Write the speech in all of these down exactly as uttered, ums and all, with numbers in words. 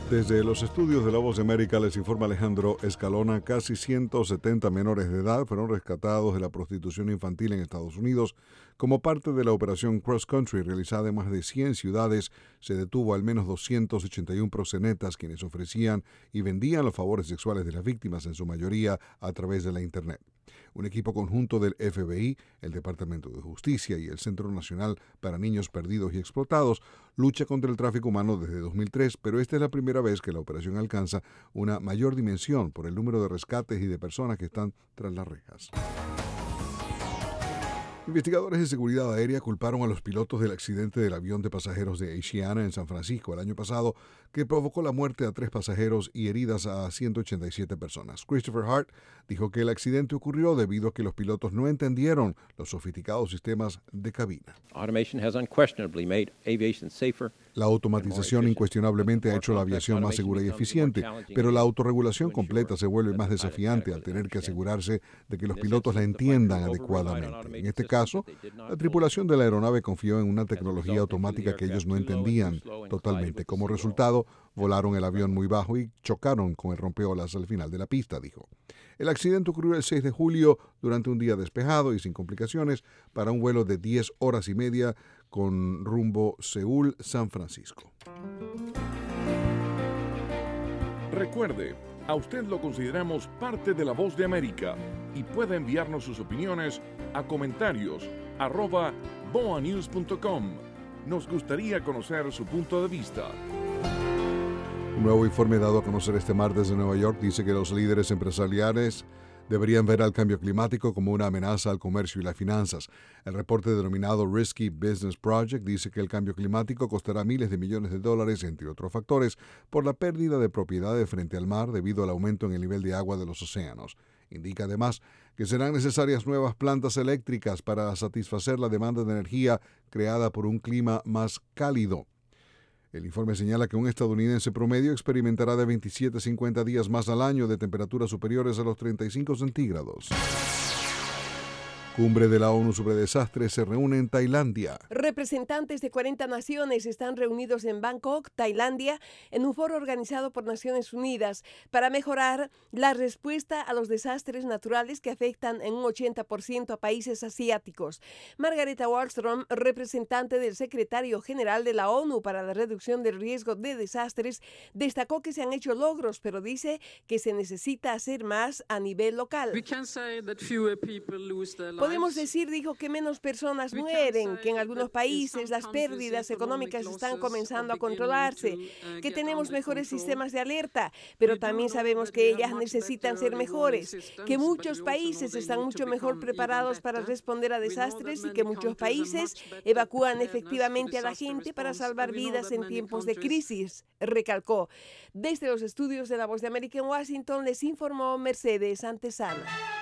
Desde los estudios de La Voz de América les informa Alejandro Escalona. Casi ciento setenta menores de edad fueron rescatados de la prostitución infantil en Estados Unidos. Como parte de la operación Cross Country realizada en más de cien ciudades, se detuvo al menos doscientos ochenta y uno proxenetas quienes ofrecían y vendían los favores sexuales de las víctimas, en su mayoría a través de la Internet. Un equipo conjunto del F B I, el Departamento de Justicia y el Centro Nacional para Niños Perdidos y Explotados lucha contra el tráfico humano desde dos mil tres, pero esta es la primera vez que la operación alcanza una mayor dimensión por el número de rescates y de personas que están tras las rejas. Investigadores de seguridad aérea culparon a los pilotos del accidente del avión de pasajeros de Asiana en San Francisco el año pasado, que provocó la muerte a tres pasajeros y heridas a ciento ochenta y siete personas. Christopher Hart dijo que el accidente ocurrió debido a que los pilotos no entendieron los sofisticados sistemas de cabina. La automatización incuestionablemente ha hecho la aviación más segura y eficiente, pero la autorregulación completa se vuelve más desafiante al tener que asegurarse de que los pilotos la entiendan adecuadamente. En este caso, la tripulación de la aeronave confió en una tecnología automática que ellos no entendían totalmente. Como resultado, volaron el avión muy bajo y chocaron con el rompeolas al final de la pista, dijo. El accidente ocurrió el seis de julio durante un día despejado y sin complicaciones para un vuelo de diez horas y media con rumbo Seúl-San Francisco. Recuerde, a usted lo consideramos parte de La Voz de América y puede enviarnos sus opiniones a comentarios arroba boanews punto com. Nos gustaría conocer su punto de vista. Un nuevo informe dado a conocer este martes de Nueva York dice que los líderes empresariales deberían ver al cambio climático como una amenaza al comercio y las finanzas. El reporte denominado Risky Business Project dice que el cambio climático costará miles de millones de dólares, entre otros factores, por la pérdida de propiedades frente al mar debido al aumento en el nivel de agua de los océanos. Indica además que serán necesarias nuevas plantas eléctricas para satisfacer la demanda de energía creada por un clima más cálido. El informe señala que un estadounidense promedio experimentará de veintisiete a cincuenta días más al año de temperaturas superiores a los treinta y cinco centígrados. Cumbre de la ONU sobre desastres se reúne en Tailandia. Representantes de cuarenta naciones están reunidos en Bangkok, Tailandia, en un foro organizado por Naciones Unidas para mejorar la respuesta a los desastres naturales que afectan en un ochenta por ciento a países asiáticos. Margareta Wallström, representante del secretario general de la ONU para la reducción del riesgo de desastres, destacó que se han hecho logros, pero dice que se necesita hacer más a nivel local. Podemos decir, dijo, que menos personas mueren, que en algunos países las pérdidas económicas están comenzando a controlarse, que tenemos mejores sistemas de alerta, pero también sabemos que ellas necesitan ser mejores, que muchos países están mucho mejor preparados para responder a desastres y que muchos países evacúan efectivamente a la gente para salvar vidas en tiempos de crisis, recalcó. Desde los estudios de La Voz de América en Washington les informó Mercedes Antesana.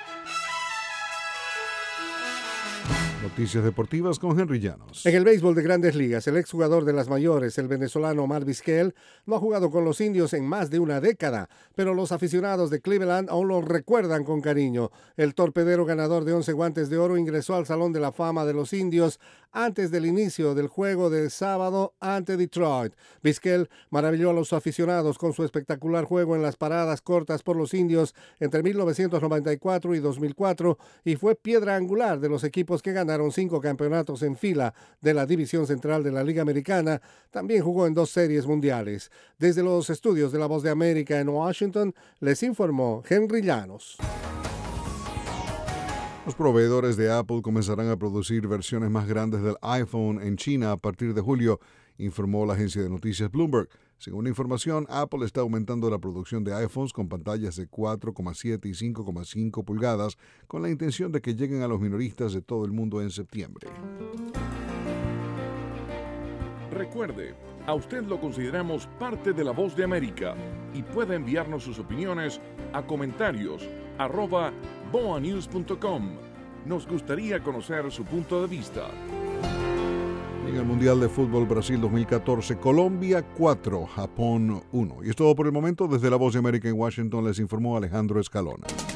Noticias deportivas con Henry Llanos. En el béisbol de Grandes Ligas, el exjugador de las mayores, el venezolano Omar Vizquel, no ha jugado con los indios en más de una década, pero los aficionados de Cleveland aún lo recuerdan con cariño. El torpedero ganador de once guantes de oro ingresó al Salón de la Fama de los Indios antes del inicio del juego del sábado ante Detroit. Vizquel maravilló a los aficionados con su espectacular juego en las paradas cortas por los indios entre mil novecientos noventa y cuatro y dos mil cuatro y fue piedra angular de los equipos que ganaron cinco campeonatos en fila de la División Central de la Liga Americana. También jugó en dos series mundiales. Desde los estudios de La Voz de América en Washington, les informó Henry Llanos. Los proveedores de Apple comenzarán a producir versiones más grandes del iPhone en China a partir de julio, informó la agencia de noticias Bloomberg. Según la información, Apple está aumentando la producción de iPhones con pantallas de cuatro coma siete y cinco coma cinco pulgadas con la intención de que lleguen a los minoristas de todo el mundo en septiembre. Recuerde, a usted lo consideramos parte de La Voz de América y puede enviarnos sus opiniones a comentarios arroba boanews punto com. Nos gustaría conocer su punto de vista. En el Mundial de Fútbol Brasil dos mil catorce, Colombia cuatro, Japón uno. Y es todo por el momento. Desde La Voz de América en Washington les informó Alejandro Escalona.